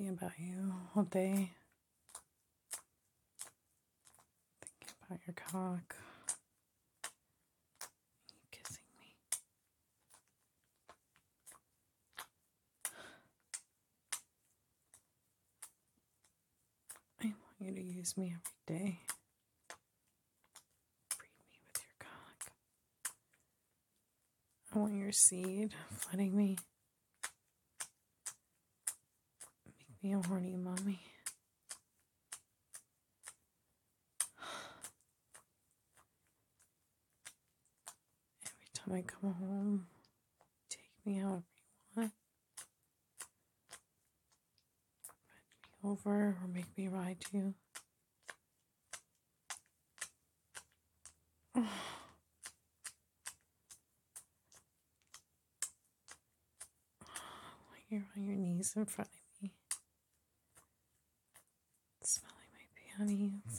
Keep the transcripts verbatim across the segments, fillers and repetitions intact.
thinking about you all day. Thinking about your cock. You kissing me. I want you to use me every day. Breed me with your cock. I want your seed flooding me. Make me a horny mommy. Every time I come home, take me however you want. Bend me over or make me ride you. Oh. You're on your knees in front of me, smelling my panties,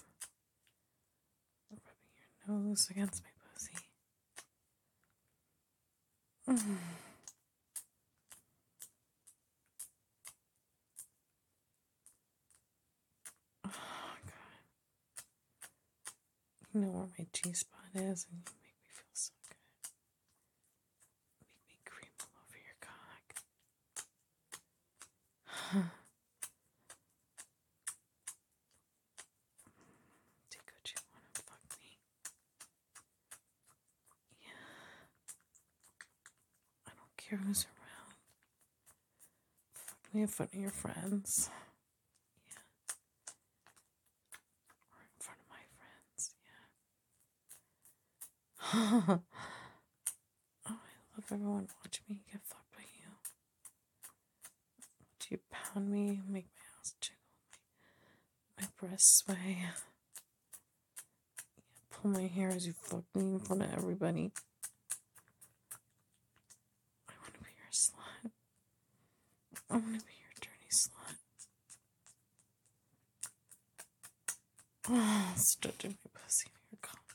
rubbing your nose against my pussy. Mm. Oh, God. You know where my G-spot is, and you make me feel so good. Make me cream all over your cock. Take what you want and fuck me. Yeah. I don't care who's around. Fuck me in front of your friends. Yeah. Or in front of my friends. Yeah. Oh, I love everyone watching me get fucked by you. Watch you pound me, make my ass jiggle, my, my breasts sway. Yeah, pull my hair as you fuck me in front of everybody. I want to be your slut. I want to be your dirty slut. Oh, stretching my pussy on your cock.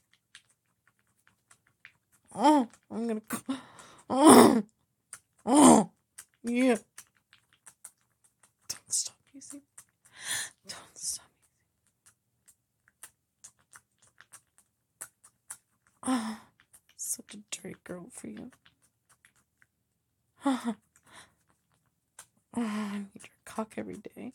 Oh, I'm gonna. Oh, oh, yeah. Don't stop using. Don't stop using. Oh, such a dirty girl for you. Oh, I need your cock every day.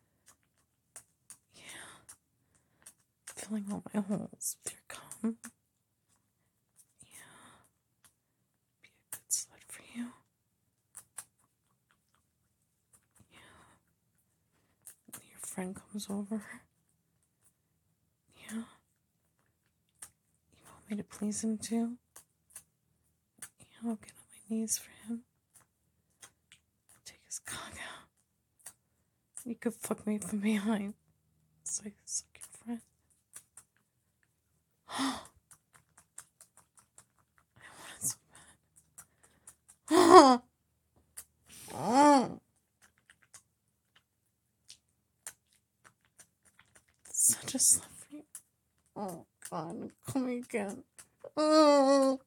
Yeah. Filling all my holes with your cum. Yeah. Be a good slut for you. Yeah. When your friend comes over. Yeah. You want me to please him too? Yeah, I'll get on my knees for him. Take his cock out. You could fuck me from behind. It's like suck your friend. I want it so bad. Such a slut for you. Oh God, call me again. Oh.